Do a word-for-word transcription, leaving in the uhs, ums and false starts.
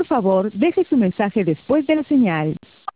favor, deje su mensaje después de la señal.